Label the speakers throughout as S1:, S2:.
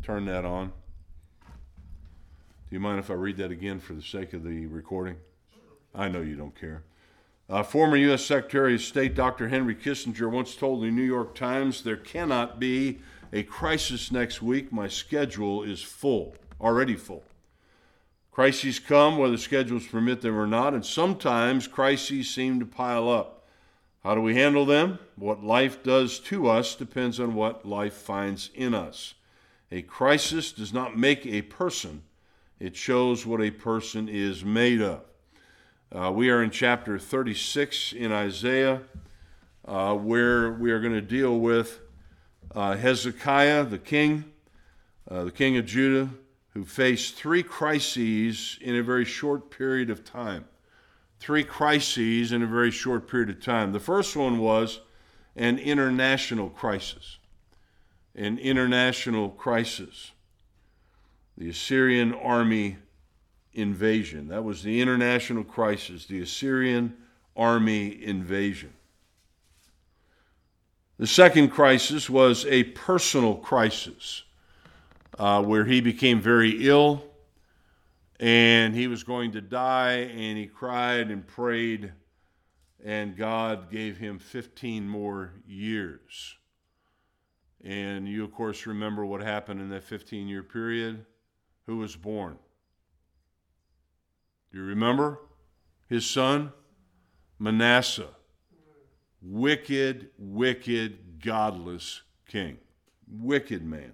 S1: turn that on. Do you mind if I read that again for the sake of the recording? I know you don't care. Former U.S. Secretary of State Dr. Henry Kissinger once told the New York Times, "There cannot be a crisis next week. My schedule is full, already full." Crises come whether schedules permit them or not, and sometimes crises seem to pile up. How do we handle them? What life does to us depends on what life finds in us. A crisis does not make a person. It shows what a person is made of. We are in chapter 36 in Isaiah, where we are going to deal with Hezekiah, the king of Judah, who faced three crises in a very short period of time. Three crises in a very short period of time. The first one was an international crisis. An international crisis. The Assyrian army invasion. That was the international crisis, the Assyrian army invasion. The second crisis was a personal crisis, where he became very ill and he was going to die, and he cried and prayed, and God gave him 15 more years. And you, of course, remember what happened in that 15-year period. Who was born? Do you remember? His son, Manasseh. Wicked, godless king. Wicked man.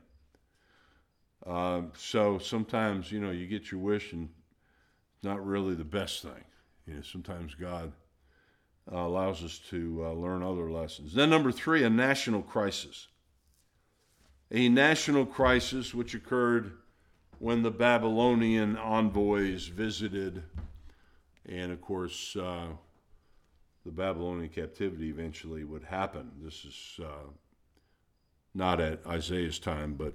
S1: So sometimes, you get your wish and it's not really the best thing. Sometimes God allows us to learn other lessons. Then number three, a national crisis. A national crisis which occurred when the Babylonian envoys visited, and of course the Babylonian captivity eventually would happen. This is not at Isaiah's time, but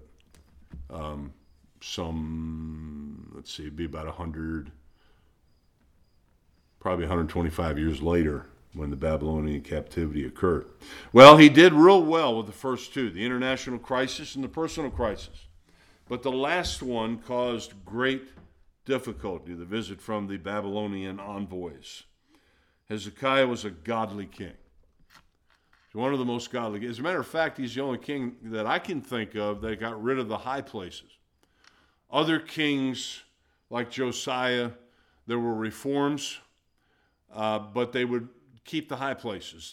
S1: it'd be about 100, probably 125 years later when the Babylonian captivity occurred. Well, he did real well with the first two, the international crisis and the personal crisis. But the last one caused great difficulty, the visit from the Babylonian envoys. Hezekiah was a godly king. He's one of the most godly. As a matter of fact, he's the only king that I can think of that got rid of the high places. Other kings, like Josiah, there were reforms, but they would keep the high places.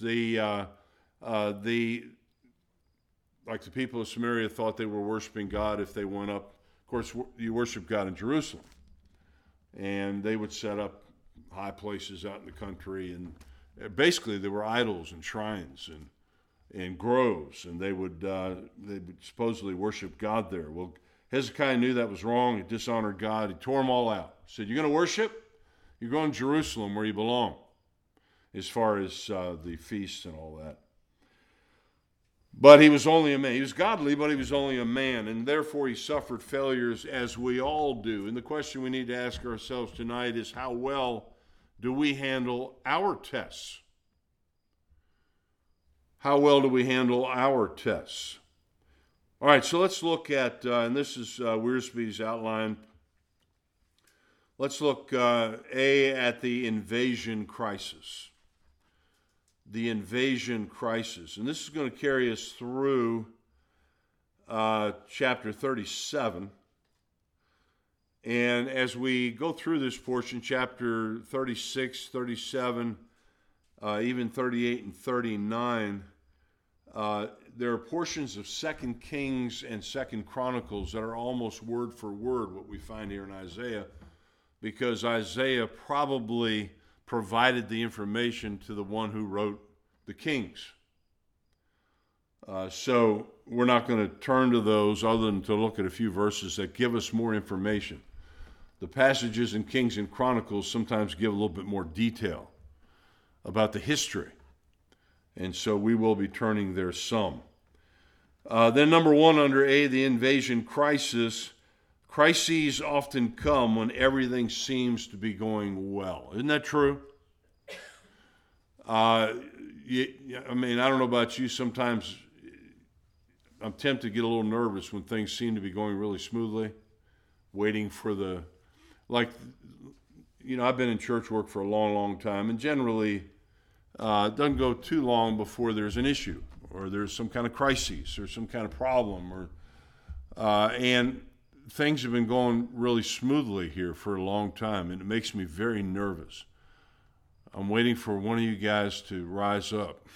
S1: Like the people of Samaria thought they were worshiping God if they went up. Of course, you worship God in Jerusalem. And they would set up high places out in the country. And basically, there were idols and shrines and groves. And they would supposedly worship God there. Well, Hezekiah knew that was wrong. He dishonored God. He tore them all out. He said, "You're going to worship? You're going to Jerusalem where you belong," as far as the feasts and all that. But he was only a man. He was godly, but he was only a man, and therefore he suffered failures as we all do. And the question we need to ask ourselves tonight is, how well do we handle our tests? How well do we handle our tests? All right, so let's look at, and this is Wiersbe's outline. Let's look, at the invasion crisis. The invasion crisis. And this is going to carry us through chapter 37. And as we go through this portion, chapter 36, 37, even 38 and 39, there are portions of 2 Kings and 2 Chronicles that are almost word for word what we find here in Isaiah, because Isaiah probably provided the information to the one who wrote the Kings. So we're not going to turn to those other than to look at a few verses that give us more information. The passages in Kings and Chronicles sometimes give a little bit more detail about the history. And so we will be turning there some. Then number one under A, the invasion crisis. Crises often come when everything seems to be going well. Isn't that true? I don't know about you. Sometimes I'm tempted to get a little nervous when things seem to be going really smoothly, waiting for I've been in church work for a long, long time, and generally it doesn't go too long before there's an issue, or there's some kind of crisis, or some kind of problem, and things have been going really smoothly here for a long time, and it makes me very nervous. I'm waiting for one of you guys to rise up.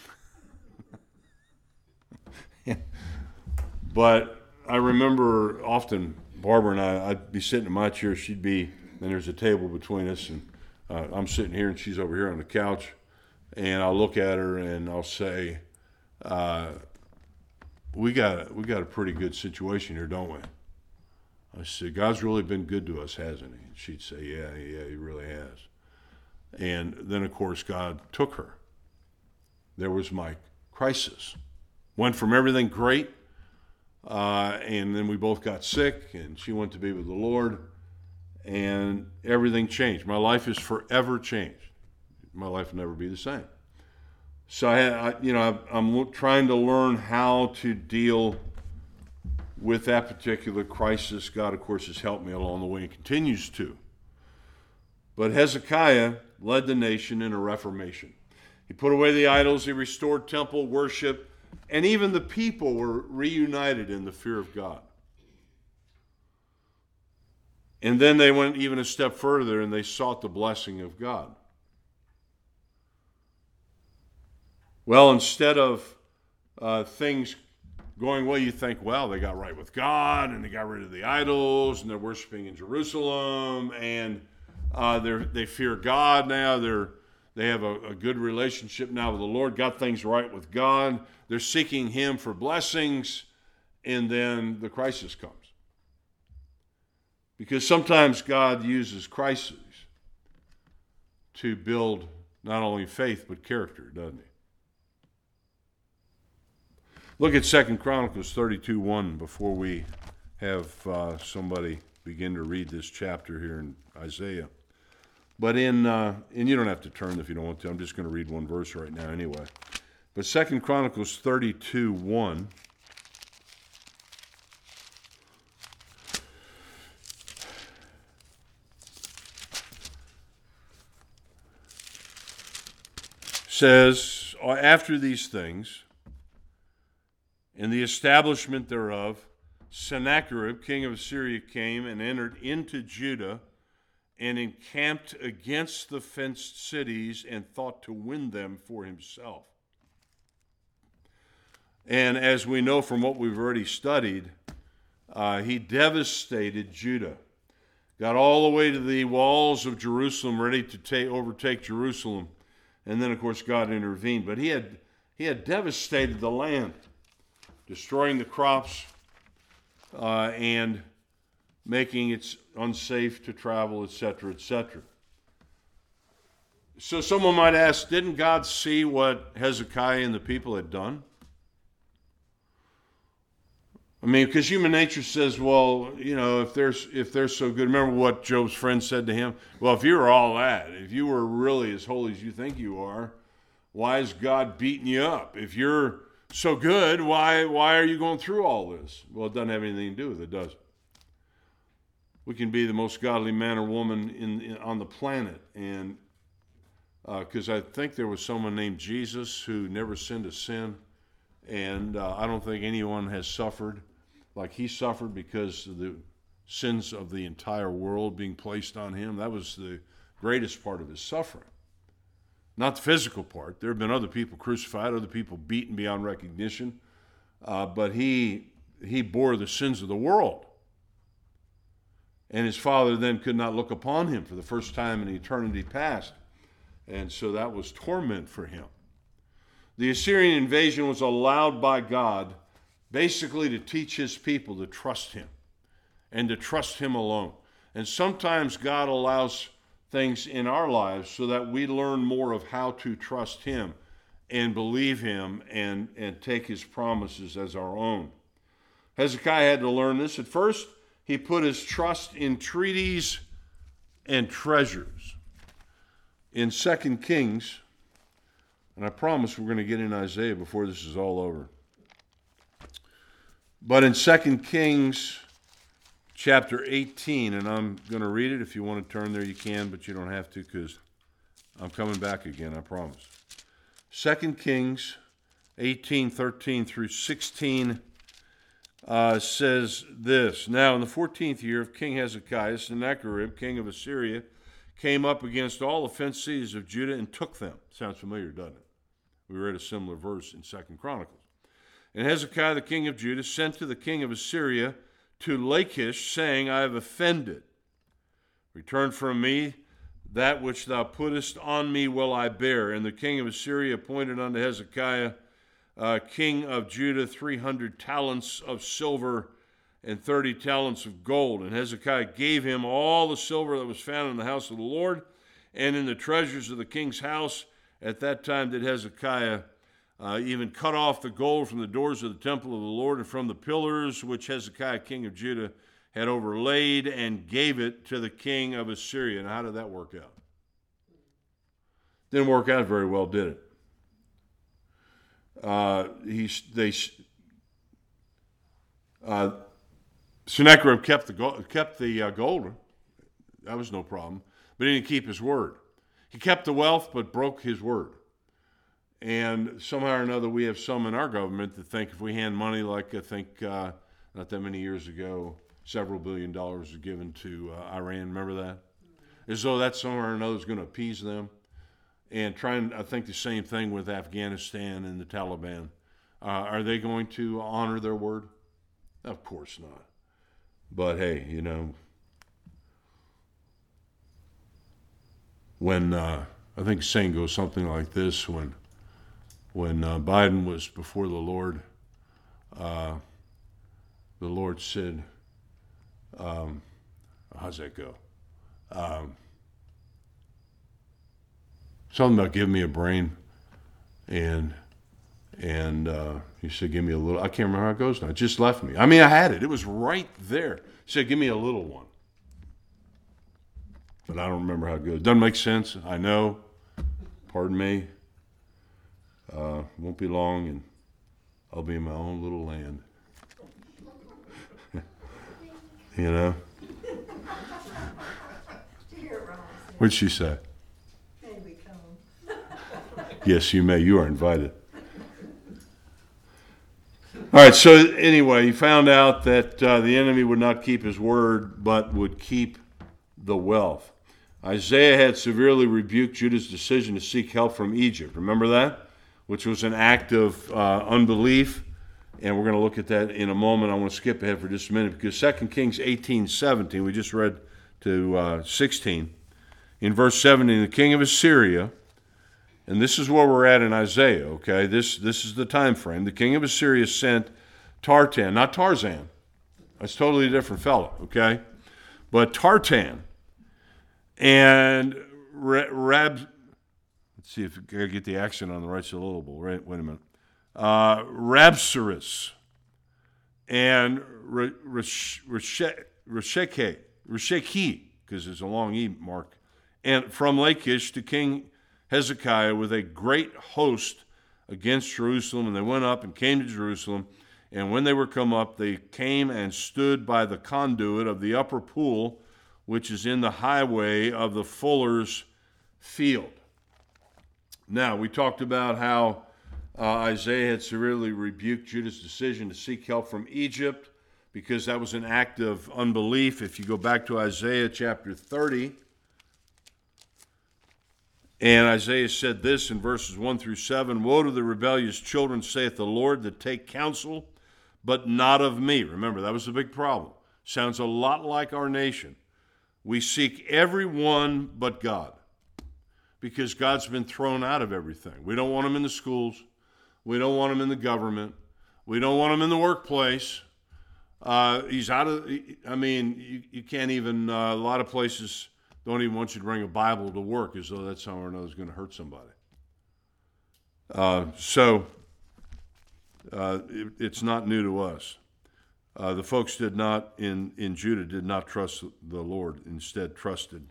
S1: But I remember often Barbara and I'd be sitting in my chair, and there's a table between us, and I'm sitting here and she's over here on the couch, and I'll look at her and I'll say, we got a pretty good situation here, don't we? I said, God's really been good to us, hasn't he? And she'd say, yeah, he really has. And then, of course, God took her. There was my crisis. Went from everything great, and then we both got sick, and she went to be with the Lord, and everything changed. My life is forever changed. My life will never be the same. So I'm trying to learn how to deal with that particular crisis. God, of course, has helped me along the way and continues to. But Hezekiah led the nation in a reformation. He put away the idols, he restored temple worship, and even the people were reunited in the fear of God. And then they went even a step further and they sought the blessing of God. Well, instead of things going well, you think, well, they got right with God and they got rid of the idols and they're worshiping in Jerusalem and they fear God now. They have a good relationship now with the Lord, got things right with God. They're seeking him for blessings, and then the crisis comes. Because sometimes God uses crises to build not only faith but character, doesn't he? Look at 2 Chronicles 32:1 before we have somebody begin to read this chapter here in Isaiah. But and you don't have to turn if you don't want to. I'm just going to read one verse right now anyway. But 2 Chronicles 32:1 says, after these things, in the establishment thereof, Sennacherib, king of Assyria, came and entered into Judah and encamped against the fenced cities and thought to win them for himself. And as we know from what we've already studied, he devastated Judah. Got all the way to the walls of Jerusalem, ready to overtake Jerusalem. And then, of course, God intervened. But he had devastated the land, destroying the crops and making it unsafe to travel, etc., etc. So someone might ask, didn't God see what Hezekiah and the people had done? I mean, because human nature says, well, if they're so good. Remember what Job's friend said to him? Well, if you were all that, if you were really as holy as you think you are, why is God beating you up? If you're so good, why are you going through all this? Well, it doesn't have anything to do with it, does it? We can be the most godly man or woman on the planet, and because I think there was someone named Jesus who never sinned a sin, and I don't think anyone has suffered like he suffered because of the sins of the entire world being placed on him. That was the greatest part of his suffering. Not the physical part. There have been other people crucified, other people beaten beyond recognition, but he bore the sins of the world. And his Father then could not look upon him for the first time in eternity past. And so that was torment for him. The Assyrian invasion was allowed by God basically to teach his people to trust him and to trust him alone. And sometimes God allows things in our lives so that we learn more of how to trust him and believe him and take his promises as our own. Hezekiah had to learn this. At first, he put his trust in treaties and treasures. In 2 Kings, and I promise we're going to get in Isaiah before this is all over. But in 2 Kings chapter 18, and I'm going to read it. If you want to turn there, you can, but you don't have to because I'm coming back again, I promise. 2 Kings 18:13 through 16 says this. Now, in the 14th year of King Hezekiah, Sennacherib, king of Assyria, came up against all the fenced cities of Judah and took them. Sounds familiar, doesn't it? We read a similar verse in 2 Chronicles. And Hezekiah, the king of Judah, sent to the king of Assyria to Lachish, saying, I have offended. Return from me, that which thou puttest on me will I bear. And the king of Assyria appointed unto Hezekiah, king of Judah, 300 talents of silver and 30 talents of gold. And Hezekiah gave him all the silver that was found in the house of the Lord and in the treasures of the king's house. At that time did Hezekiah even cut off the gold from the doors of the temple of the Lord and from the pillars which Hezekiah, king of Judah, had overlaid, and gave it to the king of Assyria. And how did that work out? Didn't work out very well, did it? Sennacherib kept the gold. That was no problem. But he didn't keep his word. He kept the wealth, but broke his word. And somehow or another, we have some in our government that think if we hand money, like I think not that many years ago, several $1 billion was given to Iran. Remember that? As though that somewhere or another is going to appease them. And I think the same thing with Afghanistan and the Taliban. Are they going to honor their word? Of course not. But hey, when I think the saying goes something like this: when Biden was before the Lord said, how's that go? Something about give me a brain, and he said, give me a little. I can't remember how it goes now. It just left me. I mean, I had it. It was right there. He said, give me a little one. But I don't remember how it goes. Doesn't make sense. I know. Pardon me. Won't be long, and I'll be in my own little land. What'd she say?
S2: Maybe come.
S1: Yes, you may. You are invited. All right, so anyway, he found out that the enemy would not keep his word, but would keep the wealth. Isaiah had severely rebuked Judah's decision to seek help from Egypt. Remember that? Which was an act of unbelief. And we're going to look at that in a moment. I want to skip ahead for just a minute because 2 Kings 18:17, we just read to 16. In verse 17, the king of Assyria, and this is where we're at in Isaiah, okay? This is the time frame. The king of Assyria sent Tartan, not Tarzan. That's totally a different fellow, okay? But Tartan and let's see if I get the accent on the right syllable. Right? Wait a minute. Rabsaris and Reshekhi, because there's a long E mark, and from Lachish to King Hezekiah with a great host against Jerusalem. And they went up and came to Jerusalem. And when they were come up, they came and stood by the conduit of the upper pool, which is in the highway of the fuller's field. Now, we talked about how Isaiah had severely rebuked Judah's decision to seek help from Egypt because that was an act of unbelief. If you go back to Isaiah chapter 30, and Isaiah said this in verses 1 through 7, woe to the rebellious children, saith the Lord, that take counsel, but not of me. Remember, that was a big problem. Sounds a lot like our nation. We seek everyone but God because God's been thrown out of everything. We don't want him in the schools. We don't want him in the government. We don't want him in the workplace. He's out of, you can't even, a lot of places don't even want you to bring a Bible to work as though that somehow or another is going to hurt somebody. It's not new to us. The folks in Judah did not trust the Lord, instead trusted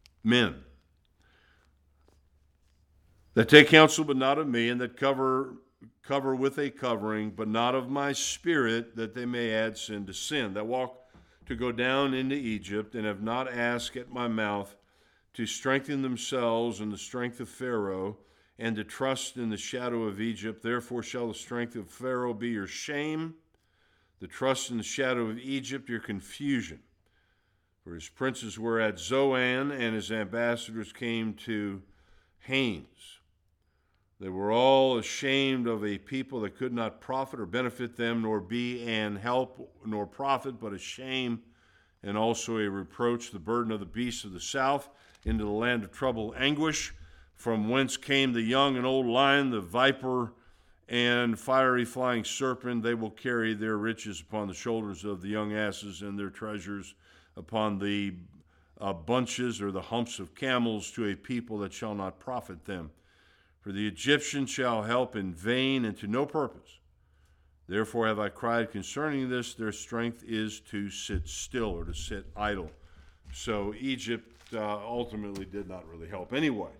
S1: men. That take counsel but not of me, and that cover cover with a covering, but not of my spirit, that they may add sin to sin, that walk to go down into Egypt, and have not asked at my mouth to strengthen themselves in the strength of Pharaoh, and to trust in the shadow of Egypt. Therefore shall the strength of Pharaoh be your shame, the trust in the shadow of Egypt your confusion. For his princes were at Zoan, and his ambassadors came to Hanes. They were all ashamed of a people that could not profit or benefit them, nor be an help nor profit, but a shame and also a reproach, the burden of the beasts of the south, into the land of trouble, anguish, from whence came the young and old lion, the viper, and fiery flying serpent. They will carry their riches upon the shoulders of the young asses, and their treasures upon the bunches or the humps of camels, to a people that shall not profit them. For the Egyptians shall help in vain and to no purpose. Therefore have I cried concerning this, their strength is to sit still, or to sit idle. So Egypt ultimately did not really help anyway.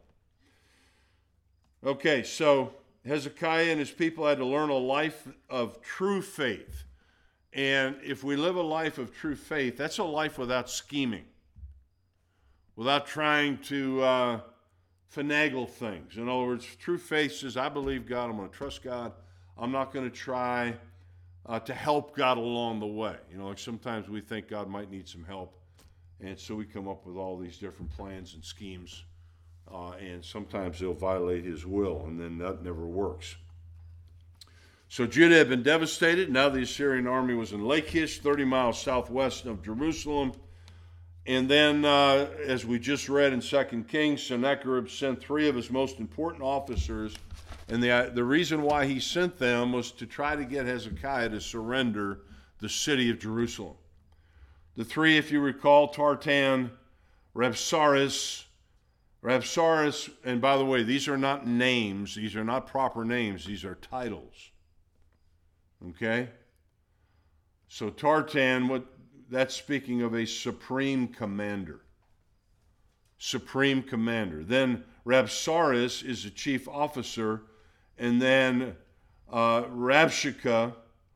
S1: Okay, so Hezekiah and his people had to learn a life of true faith. And if we live a life of true faith, that's a life without scheming, without trying to finagle things. In other words, true faith says, I believe God, I'm going to trust God. I'm not going to try to help God along the way. You know, like sometimes we think God might need some help, and so we come up with all these different plans and schemes, and sometimes they'll violate his will, and then that never works. So Judah had been devastated. Now the Assyrian army was in Lachish, 30 miles southwest of Jerusalem. And then, as we just read in 2 Kings, Sennacherib sent 3 of his most important officers. And the reason why he sent them was to try to get Hezekiah to surrender the city of Jerusalem. The 3, if you recall, Tartan, Rabsaris, and by the way, these are not names. These are not proper names. These are titles. Okay? So Tartan, that's speaking of a supreme commander. Supreme commander. Then Rabsaris is the chief officer, and then Rabshakeh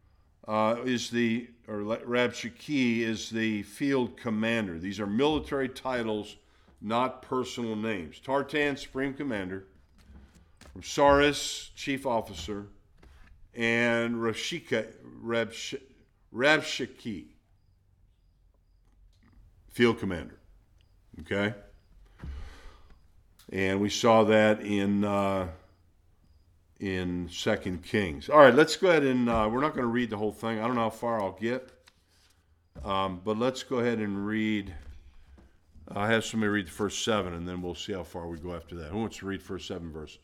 S1: is the field commander. These are military titles, not personal names. Tartan, supreme commander. Rabsaris, chief officer. And Rabshakeh, field commander. Okay? And we saw that in 2 Kings. All right, let's go ahead and we're not going to read the whole thing. I don't know how far I'll get. But let's go ahead and read. I'll have somebody read the first 7, and then we'll see how far we go after that. Who wants to read first 7 verses?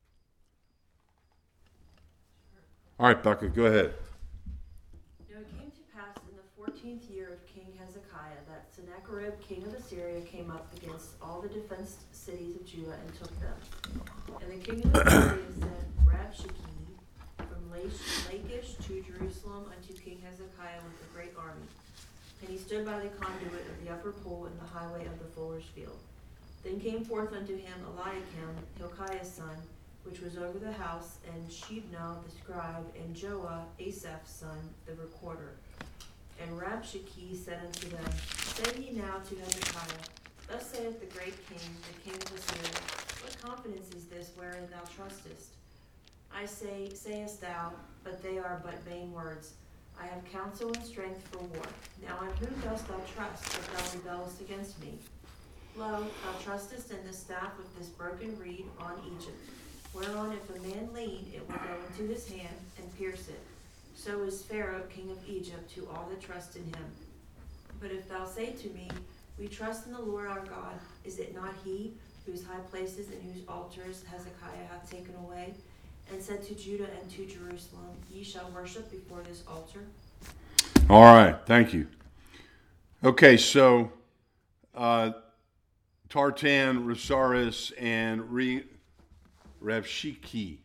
S1: All right, Becca, go ahead.
S3: Now it came to pass in the 14th year of King Hezekiah that Sennacherib, king of Assyria, came up against all the defenced cities of Judah and took them. And the king of Assyria sent Rabshakeh from Lachish to Jerusalem unto King Hezekiah with a great army. And he stood by the conduit of the upper pool in the highway of the fuller's field. Then came forth unto him Eliakim, Hilkiah's son, which was over the house, and Shebna the scribe, and Joah, Asaph's son, the recorder. And Rabshakeh said unto them, Say ye now to Hezekiah, Thus saith the great king, the king of Assyria, What confidence is this wherein thou trustest? I say, sayest thou, but they are but vain words. I have counsel and strength for war. Now in whom dost thou trust, that thou rebellest against me? Lo, thou trustest in the staff with this broken reed on Egypt, whereon if a man lean, it will go into his hand and pierce it. So is Pharaoh, king of Egypt, to all that trust in him. But if thou say to me, We trust in the Lord our God, is it not he whose high places and whose altars Hezekiah hath taken away, and said to Judah and to Jerusalem, Ye shall worship before this altar?
S1: All right, thank you. Okay, so Tartan, Rabsaris, and Rabshakeh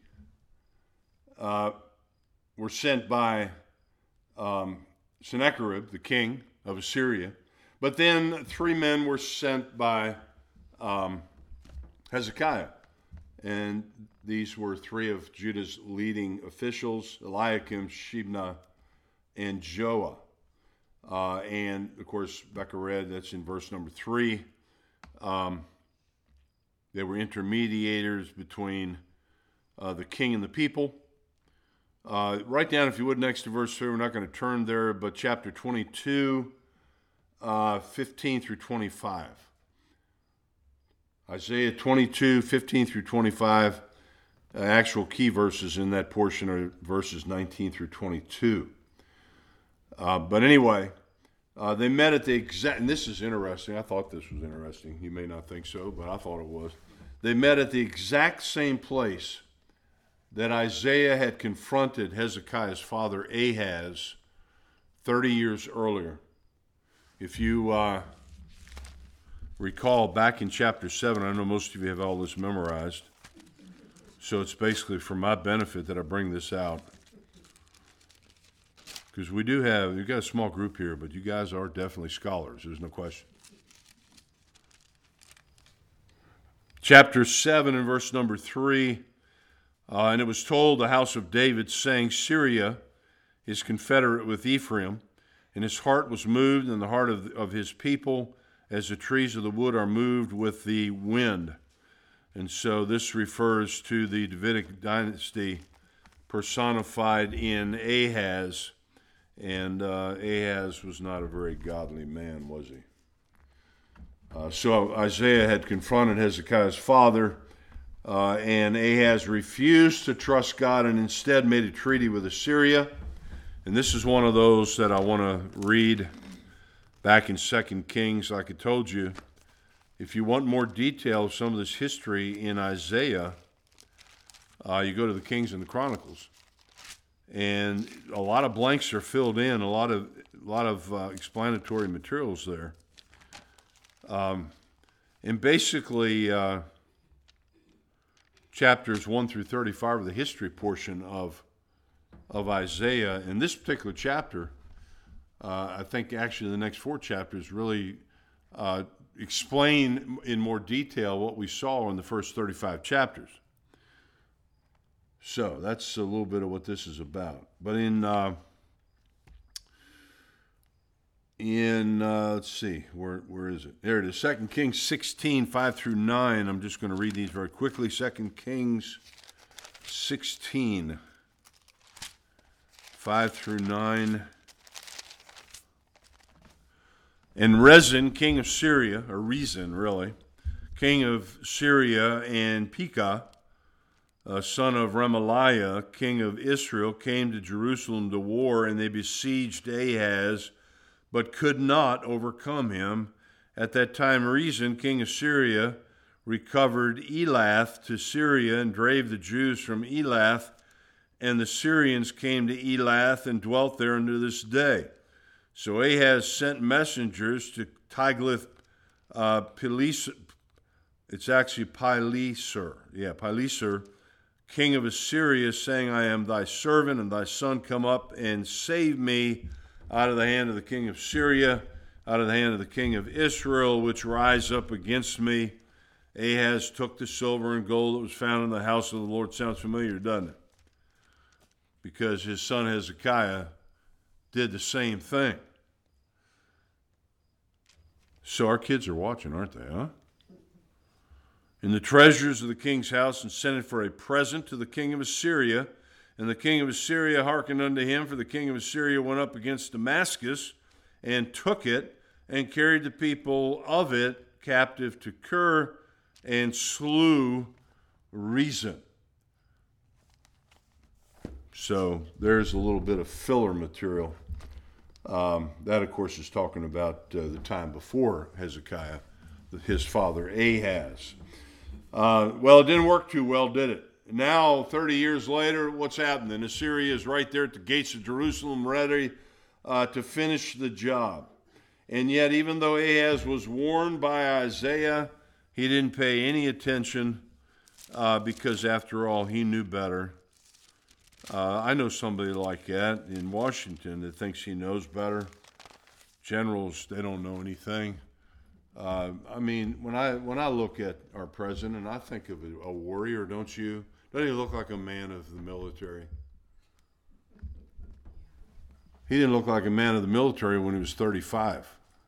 S1: were sent by Sennacherib, the king of Assyria. But then 3 men were sent by Hezekiah. And these were three of Judah's leading officials: Eliakim, Shebna, and Joah. And, of course, Becca read, that's in verse number 3. They were intermediators between the king and the people. Write down, if you would, next to verse 3. We're not going to turn there, but chapter 22, 15 through 25. Isaiah 22, 15 through 25. Actual key verses in that portion are verses 19 through 22. But anyway, they met at the exact, and this is interesting. I thought this was interesting. You may not think so, but I thought it was. They met at the exact same place that Isaiah had confronted Hezekiah's father Ahaz 30 years earlier. If you recall, back in chapter 7, I know most of you have all this memorized, so it's basically for my benefit that I bring this out. Because we've got a small group here, but you guys are definitely scholars, there's no question. Chapter 7 and verse number 3, and it was told the house of David, saying, Syria is confederate with Ephraim, and his heart was moved, and the heart of his people, as the trees of the wood are moved with the wind. And so this refers to the Davidic dynasty personified in Ahaz. And Ahaz was not a very godly man, was he? So Isaiah had confronted Hezekiah's father, and Ahaz refused to trust God and instead made a treaty with Assyria. And this is one of those that I want to read back in 2 Kings. Like I told you, if you want more detail of some of this history in Isaiah, you go to the Kings and the Chronicles. And a lot of blanks are filled in, a lot of explanatory materials there. And basically, chapters 1 through 35 are the history portion of Isaiah. In this particular chapter, I think actually the next 4 chapters really explain in more detail what we saw in the first 35 chapters. So that's a little bit of what this is about. But let's see, where is it? There it is, 2 Kings 16, 5 through 9. I'm just going to read these very quickly. 2 Kings 16, 5 through 9. And Rezin, king of Syria, or Rezin really, king of Syria, and Pekah, son of Remaliah, king of Israel, came to Jerusalem to war, and they besieged Ahaz, but could not overcome him. At that time, Rezin, king of Syria, recovered Elath to Syria and drave the Jews from Elath, and the Syrians came to Elath and dwelt there unto this day. So Ahaz sent messengers to Tiglath-Pileser, it's actually Pileser, king of Assyria, saying, I am thy servant, and thy son, come up and save me out of the hand of the king of Syria, out of the hand of the king of Israel, which rise up against me. Ahaz took the silver and gold that was found in the house of the Lord. Sounds familiar, doesn't it? Because his son Hezekiah did the same thing. So our kids are watching, aren't they, huh? In the treasures of the king's house, and sent it for a present to the king of Assyria. And the king of Assyria hearkened unto him, for the king of Assyria went up against Damascus, and took it, and carried the people of it captive to Kir, and slew Rezin. So there's a little bit of filler material. That, of course, is talking about the time before Hezekiah, his father Ahaz. Well, it didn't work too well, did it? Now, 30 years later, what's happening? Assyria is right there at the gates of Jerusalem, ready to finish the job. And yet, even though Ahaz was warned by Isaiah, he didn't pay any attention because, after all, he knew better. I know somebody like that in Washington that thinks he knows better. Generals, they don't know anything. I mean, when I look at our president, I think of a warrior, don't you? Doesn't he look like a man of the military? He didn't look like a man of the military when he was 35.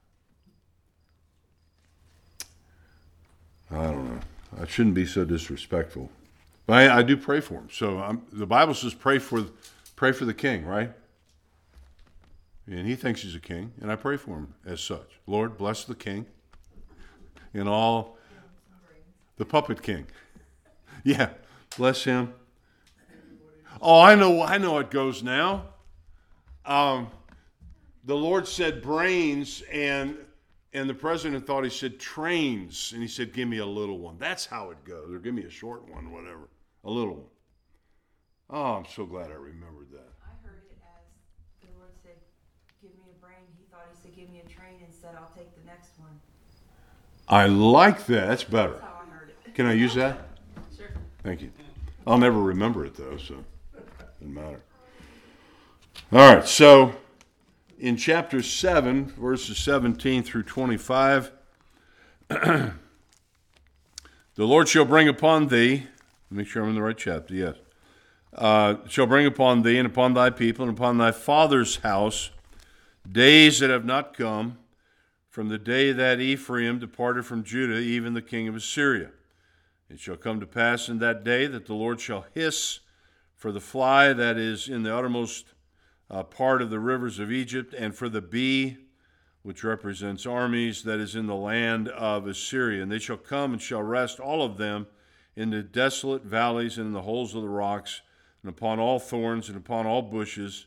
S1: I don't know. I shouldn't be so disrespectful, but I do pray for him. So the Bible says pray for the king, right? And he thinks he's a king, and I pray for him as such. Lord, bless the king and all the puppet king. Yeah, bless him. Oh, I know it goes now. The Lord said brains, and the president thought he said trains, and he said, give me a little one. That's how it goes. Or give me a short one, whatever. A little one. Oh, I'm so glad I remembered that.
S3: I heard it as the Lord said, give me a brain. He thought he said, give me a train, and said, I'll take the next one.
S1: I like that. That's better.
S3: That's how I heard it.
S1: Can I use that?
S3: Sure.
S1: Thank you. I'll never remember it, though, so it doesn't matter. All right, so in chapter 7, verses 17 through 25, the Lord shall bring upon thee, make sure I'm in the right chapter, yes, shall bring upon thee and upon thy people and upon thy father's house days that have not come from the day that Ephraim departed from Judah, even the king of Assyria. It shall come to pass in that day that the Lord shall hiss for the fly that is in the uttermost part of the rivers of Egypt, and for the bee, which represents armies, that is in the land of Assyria. And they shall come and shall rest, all of them, in the desolate valleys and in the holes of the rocks, and upon all thorns and upon all bushes.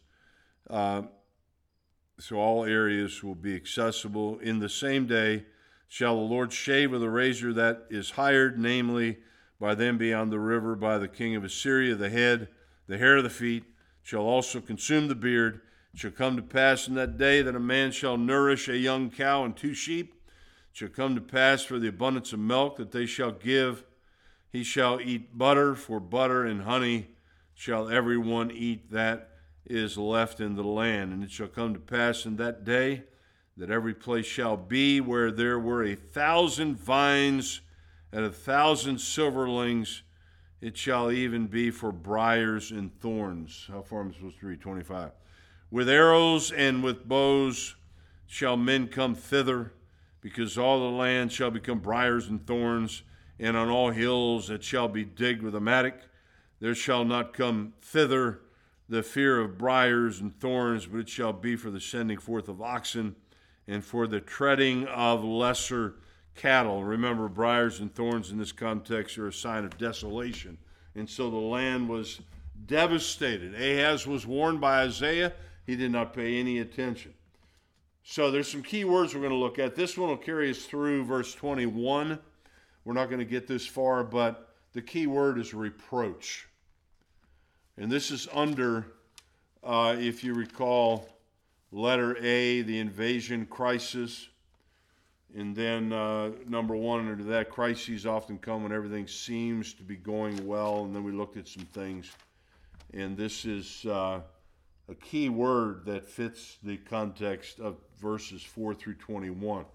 S1: So all areas will be accessible. In the same day shall the Lord shave with a razor that is hired, namely by them beyond the river, by the king of Assyria, the head, the hair of the feet, shall also consume the beard. It shall come to pass in that day that a man shall nourish a young cow and 2 sheep. It shall come to pass for the abundance of milk that they shall give. He shall eat butter, for butter and honey shall every one eat that is left in the land. And it shall come to pass in that day that every place shall be where there were 1,000 vines and 1,000 silverlings, it shall even be for briars and thorns. How far am I supposed to read? 25. With arrows and with bows shall men come thither, because all the land shall become briars and thorns, and on all hills it shall be digged with a mattock. There shall not come thither the fear of briars and thorns, but it shall be for the sending forth of oxen, and for the treading of lesser cattle. Remember, briars and thorns in this context are a sign of desolation. And so the land was devastated. Ahaz was warned by Isaiah. He did not pay any attention. So there's some key words we're going to look at. This one will carry us through verse 21. We're not going to get this far, but the key word is reproach. And this is under, if you recall, letter A, the invasion crisis. And then number 1 under that, crises often come when everything seems to be going well. And then we looked at some things. And this is a key word that fits the context of verses 4 through 21.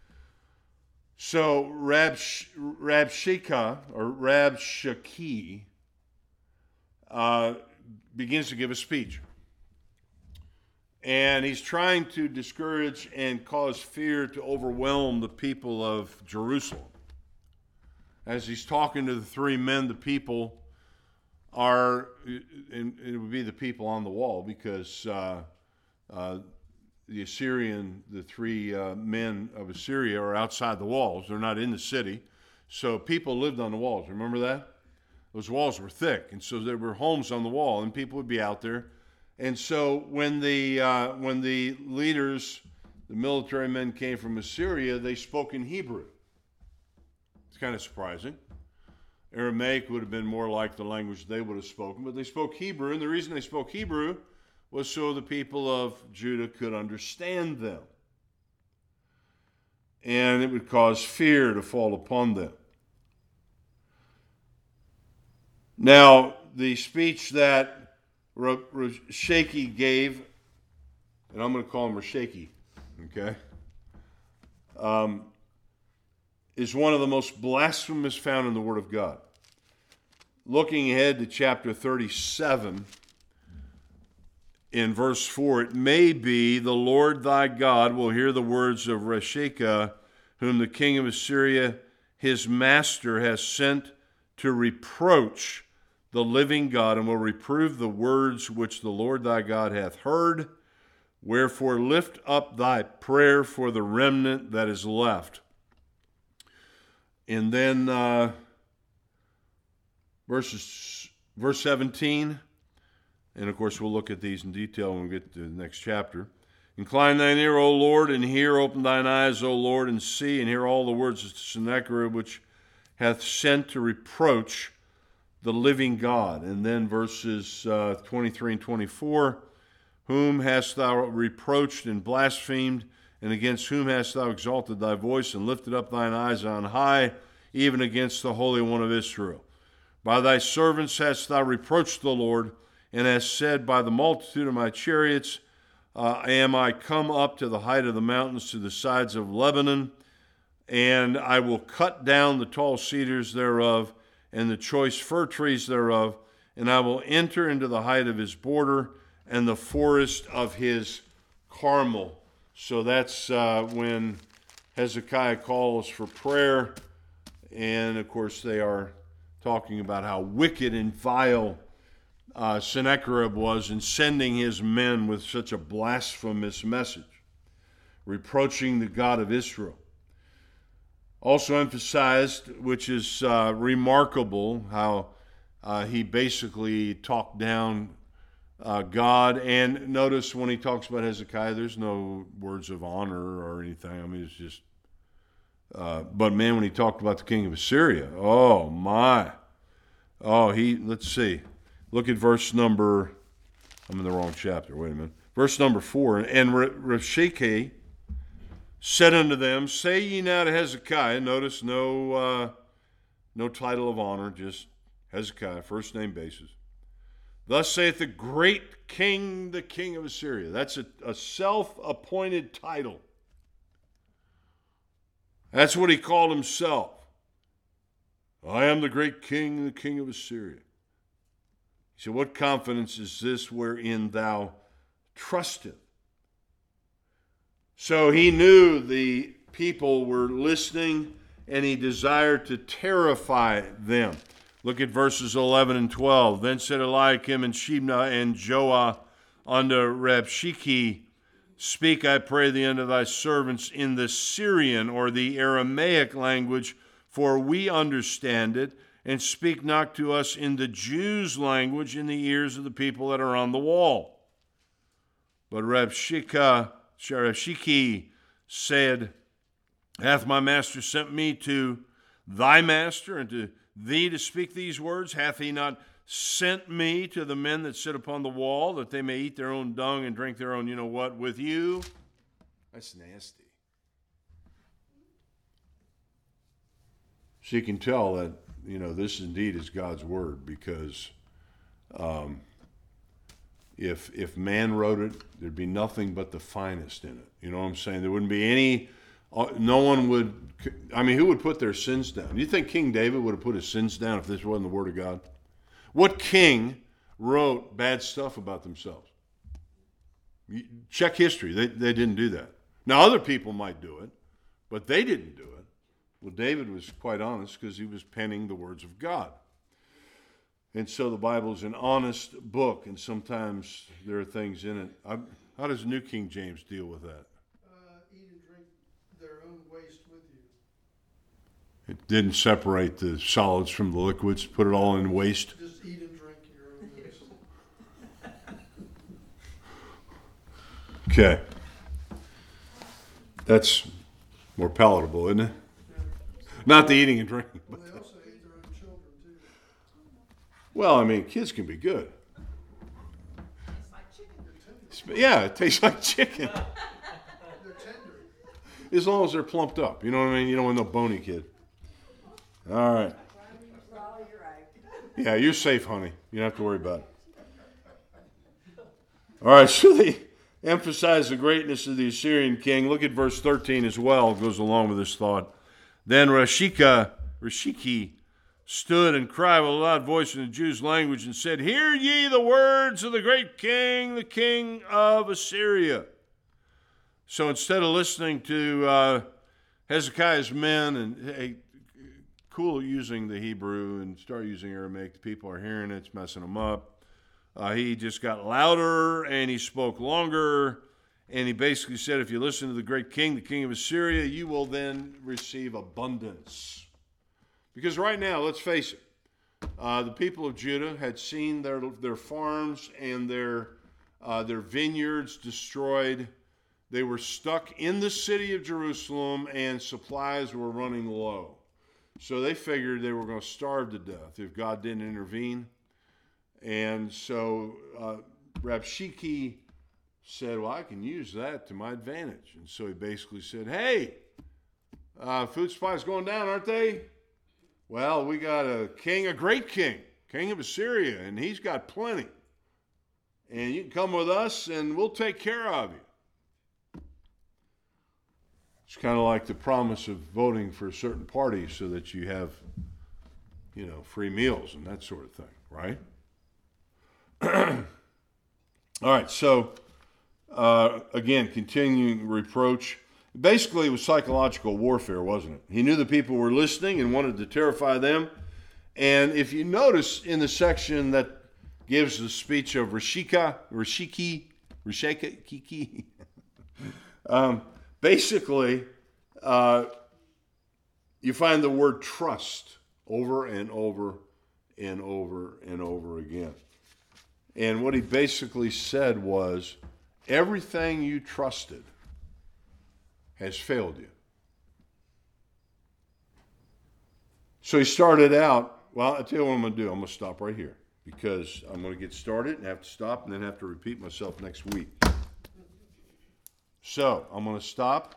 S1: So Rabshakeh, or Rabshakeh, begins to give a speech. And he's trying to discourage and cause fear to overwhelm the people of Jerusalem. As he's talking to the 3 men, the people are, and it would be the people on the wall, because the 3 men of Assyria are outside the walls. They're not in the city. So people lived on the walls. Remember that? Those walls were thick, and so there were homes on the wall, and people would be out there. And so when the leaders, the military men came from Assyria, they spoke in Hebrew. It's kind of surprising. Aramaic would have been more like the language they would have spoken, but they spoke Hebrew, and the reason they spoke Hebrew was so the people of Judah could understand them. And it would cause fear to fall upon them. Now, the speech that Rabshakeh gave, and I'm going to call him Rabshakeh, okay? is one of the most blasphemous found in the Word of God. Looking ahead to chapter 37, in verse 4, it may be the Lord thy God will hear the words of Reshekah, whom the king of Assyria, his master, has sent to reproach the living God, and will reprove the words which the Lord thy God hath heard. Wherefore lift up thy prayer for the remnant that is left. And then verse 17, and of course we'll look at these in detail when we get to the next chapter. Incline thine ear, O Lord, and hear. Open thine eyes, O Lord, and see, and hear all the words of Sennacherib, which hath sent to reproach the living God. And then verses 23 and 24, whom hast thou reproached and blasphemed, and against whom hast thou exalted thy voice, and lifted up thine eyes on high, even against the Holy One of Israel? By thy servants hast thou reproached the Lord, and hast said, by the multitude of my chariots am I come up to the height of the mountains, to the sides of Lebanon, and I will cut down the tall cedars thereof, and the choice fir trees thereof, and I will enter into the height of his border, and the forest of his Carmel. So that's when Hezekiah calls for prayer, and of course they are talking about how wicked and vile Sennacherib was in sending his men with such a blasphemous message, reproaching the God of Israel. Also emphasized, which is remarkable, how he basically talked down God. And notice when he talks about Hezekiah, there's no words of honor or anything. I mean, it's just... but man, when he talked about the king of Assyria, oh my. Let's see. Look at verse number, I'm in the wrong chapter, wait a minute. Verse number 4, and Reshekah said unto them, say ye now to Hezekiah, notice no title of honor, just Hezekiah, first name basis. Thus saith the great king, the king of Assyria. That's a self-appointed title. That's what he called himself. I am the great king, the king of Assyria. He said, what confidence is this wherein thou trusteth? So he knew the people were listening, and he desired to terrify them. Look at verses 11 and 12. Then said Eliakim and Shebna and Joah unto Rabshakeh, speak, I pray thee, unto thy servants in the Syrian or the Aramaic language, for we understand it, and speak not to us in the Jews' language in the ears of the people that are on the wall. But Rabshakeh said, hath my master sent me to thy master and to thee to speak these words? Hath he not sent me to the men that sit upon the wall, that they may eat their own dung and drink their own you-know-what with you? That's nasty. So you can tell that, this indeed is God's word, because if man wrote it, there'd be nothing but the finest in it. You know what I'm saying? There wouldn't be any, no one would, who would put their sins down? You think King David would have put his sins down if this wasn't the word of God? What king wrote bad stuff about themselves? Check history. They didn't do that. Now, other people might do it, but they didn't do it. Well, David was quite honest because he was penning the words of God. And so the Bible is an honest book, and sometimes there are things in it. How does New King James deal with that?
S4: Eat and drink their own waste with you.
S1: It didn't separate the solids from the liquids, put it all in waste.
S4: Just eat and drink your own waste.
S1: Okay. That's more palatable, isn't it? Not the eating and drinking.
S4: Well, they also eat their own children, too.
S1: Well, kids can be good. Yeah, it tastes like chicken.
S4: They're tender.
S1: As long as they're plumped up. You know what I mean? You don't want no bony kid. All right.
S2: Well, you're right.
S1: Yeah, you're safe, honey. You don't have to worry about it. All right, so they emphasize the greatness of the Assyrian king. Look at verse 13 as well. It goes along with this thought. Then Rashiki stood and cried with a loud voice in the Jews' language and said, "Hear ye the words of the great king, the king of Assyria." So instead of listening to Hezekiah's men and, hey, cool using the Hebrew and start using Aramaic, the people are hearing it, it's messing them up. He just got louder and he spoke longer. And he basically said, if you listen to the great king, the king of Assyria, you will then receive abundance. Because right now, let's face it, the people of Judah had seen their farms and their vineyards destroyed. They were stuck in the city of Jerusalem and supplies were running low. So they figured they were going to starve to death if God didn't intervene. And so Rabshakeh said, well, I can use that to my advantage. And so he basically said, hey, food supplies going down, aren't they? Well, we got a king, a great king, king of Assyria, and he's got plenty. And you can come with us and we'll take care of you. It's kind of like the promise of voting for a certain party so that you have, free meals and that sort of thing, right? All right, so again, continuing reproach. Basically, it was psychological warfare, wasn't it? He knew the people were listening and wanted to terrify them. And if you notice in the section that gives the speech of Rashiki, basically, you find the word trust over and over and over and over again. And what he basically said was, everything you trusted has failed you. So he started out, well, I'll tell you what I'm going to do. I'm going to stop right here because I'm going to get started and have to stop and then have to repeat myself next week. So I'm going to stop.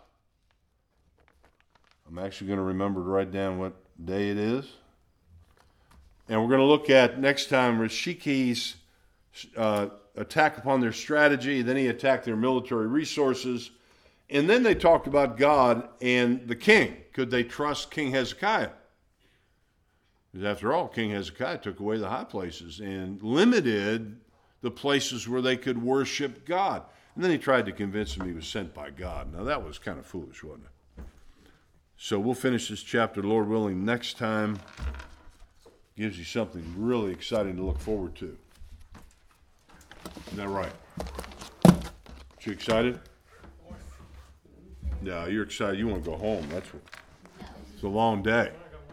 S1: I'm actually going to remember to write down what day it is. And we're going to look at next time Rashikeh's attack upon their strategy. Then he attacked their military resources. And then they talked about God and the king. Could they trust King Hezekiah? Because after all, King Hezekiah took away the high places and limited the places where they could worship God. And then he tried to convince them he was sent by God. Now that was kind of foolish, wasn't it? So we'll finish this chapter, Lord willing, next time. Gives you something really exciting to look forward to. Isn't that right? You excited? Yeah, you're excited. You want to go home. That's what. It's a long day.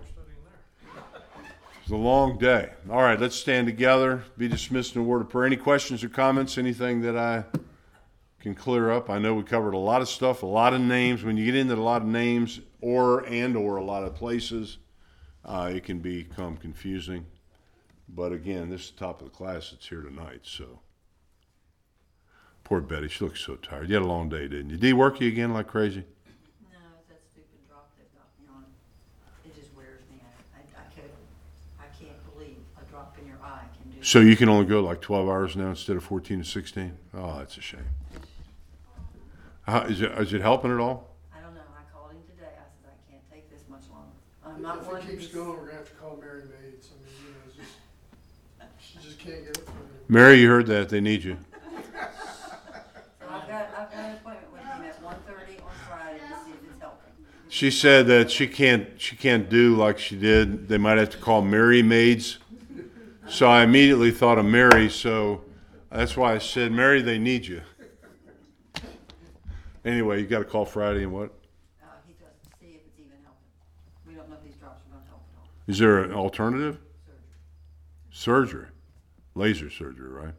S1: It's a long day. All right, let's stand together. Be dismissed in a word of prayer. Any questions or comments? Anything that I can clear up? I know we covered a lot of stuff, a lot of names. When you get into a lot of names or a lot of places, it can become confusing. But again, this is the top of the class that's here tonight, so. Poor Betty, she looks so tired. You had a long day, didn't you? Did he work you again like crazy?
S2: No, it's that stupid drop they've got me on. It just wears me out. I can't believe a drop in your eye can do
S1: So you can only go like 12 hours now instead of 14 to 16? Oh, that's a shame. Is it helping at all?
S2: I don't know. I called him today. I said, I can't take this much longer. I'm not
S4: If
S2: one
S4: it
S2: to
S4: keeps
S2: be-
S4: going, we're gonna have to call Mary Maids. I mean, it's just, she just can't get it from him.
S1: Mary, you heard that. They need you.
S2: So I've got an appointment with him at 1:30 on Friday to see if it's helping.
S1: She said that she can't do like she did. They might have to call Mary Maids. So I immediately thought of Mary, so that's why I said, Mary, they need you. Anyway, you got to call Friday and what?
S2: He does to see if it's even helping. We don't know if these drops are going to help at all.
S1: Is there an alternative?
S2: Surgery.
S1: Surgery. Laser surgery, right?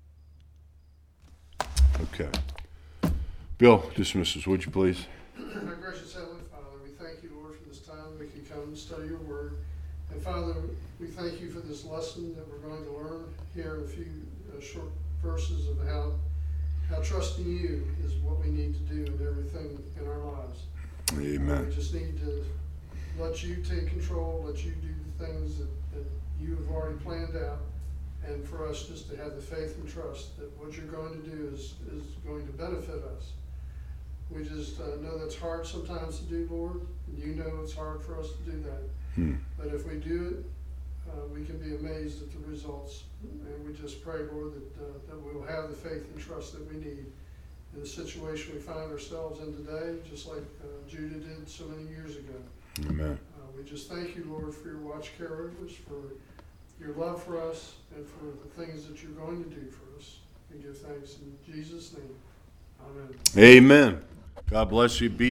S1: Okay. Bill, dismiss us, would you please?
S4: Our gracious Heavenly Father, we thank you, Lord, for this time we can come and study your word. And Father, we thank you for this lesson that we're going to learn here in a few short verses of how trusting you is what we need to do in everything in our lives.
S1: Amen.
S4: We just need to let you take control, let you do the things that you have already planned out, and for us just to have the faith and trust that what you're going to do is going to benefit us. We just know that's hard sometimes to do, Lord, and you know it's hard for us to do that. But if we do it, we can be amazed at the results. And we just pray, Lord, that we will have the faith and trust that we need in the situation we find ourselves in today, just like Judah did so many years ago.
S1: Amen.
S4: We just thank you, Lord, for your watch care over us, for your love for us, and for the things that you're going to do for us. We give thanks in Jesus' name. Amen.
S1: Amen. God bless you. Be